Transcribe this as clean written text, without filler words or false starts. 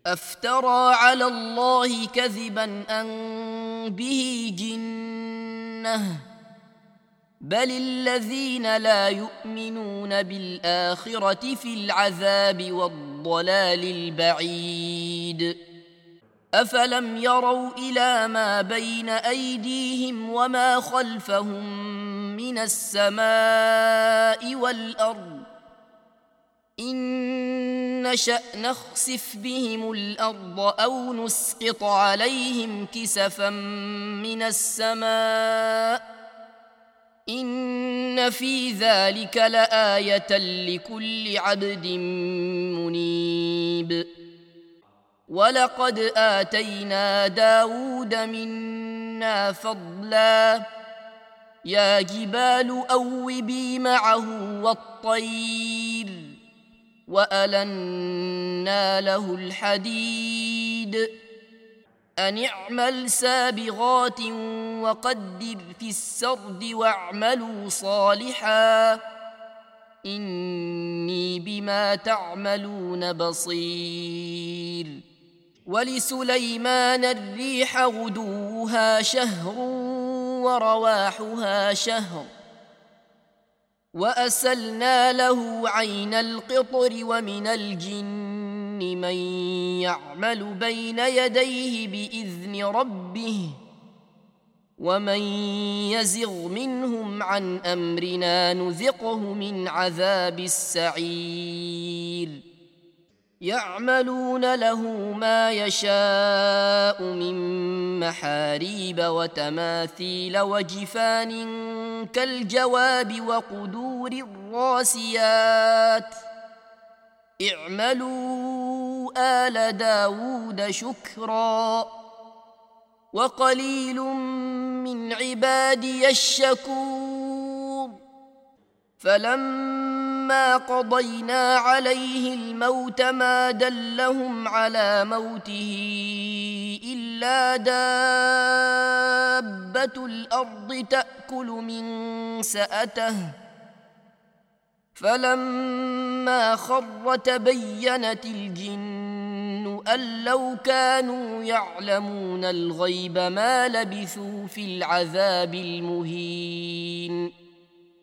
أفترى على الله كذبا أن به جنة بل الذين لا يؤمنون بالآخرة في العذاب والضلال البعيد أفلم يروا إلى ما بين أيديهم وما خلفهم من السماء والأرض إن نشأ نخسف بهم الأرض أو نسقط عليهم كسفا من السماء إن في ذلك لآية لكل عبد منيب ولقد آتينا داود منا فضلا يا جبال أوبي معه والطير وألنا له الحديد أن اعمل سابغات وقدر في السرد واعملوا صالحا إني بما تعملون بصير ولسليمان الريح غدوها شهر ورواحها شهر وأسلنا له عين القطر ومن الجن من يعمل بين يديه بإذن ربه ومن يزغ منهم عن أمرنا نذقه من عذاب السعير يعملون له ما يشاء من محاريب وتماثيل وجفان كالجواب وقدور الراسيات اعملوا آل داود شكرا وقليل من عبادي الشكور فلما قضينا عليه الموت ما دلهم على موته إلا دابة الأرض تأكل من سأته فلما خر تبينت الجن أن لو كانوا يعلمون الغيب ما لبثوا في العذاب المهين